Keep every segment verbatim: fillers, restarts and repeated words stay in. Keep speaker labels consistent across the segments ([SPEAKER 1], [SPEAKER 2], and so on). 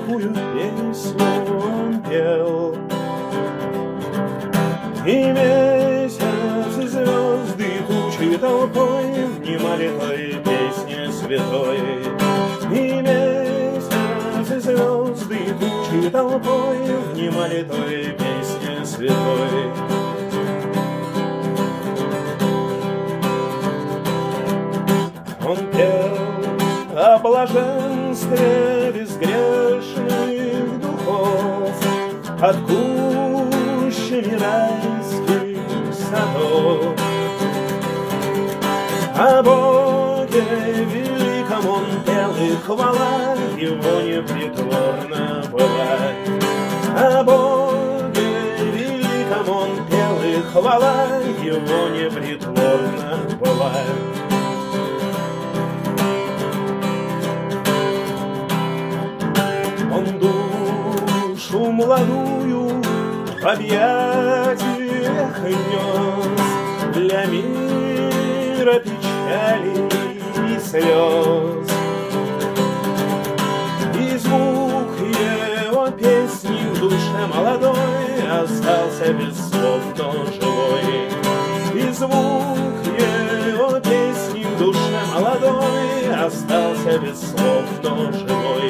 [SPEAKER 1] тихую песню он пел. И месяц, и звезды, тучи толпой внимали той песне святой. И месяц, и звезды, тучи толпой внимали той песне святой. Он пел о блаженстве безгрешных духов, от гущами райских садов. О Боге великом он пел, и хвала его непритворна была. О Боге великом он пел, и хвала его непритворна была. Он душу молодую в объятиях нес для мира печали и слез. И звук его песни в душе молодой остался без слов, но живой. И звук его песни в душе молодой остался без слов, но живой.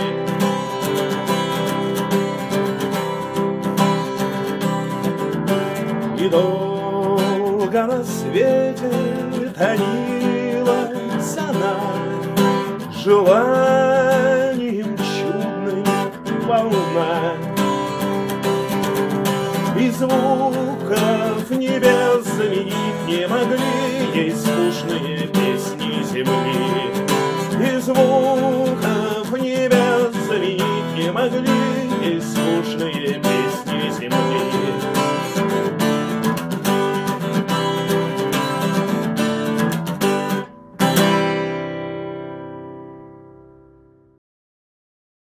[SPEAKER 1] И долго на свете томилась она желанием чудной волна. И звуков небес заменить не могли ей скучные песни земли. И звуков небес заменить не могли ей скучные песни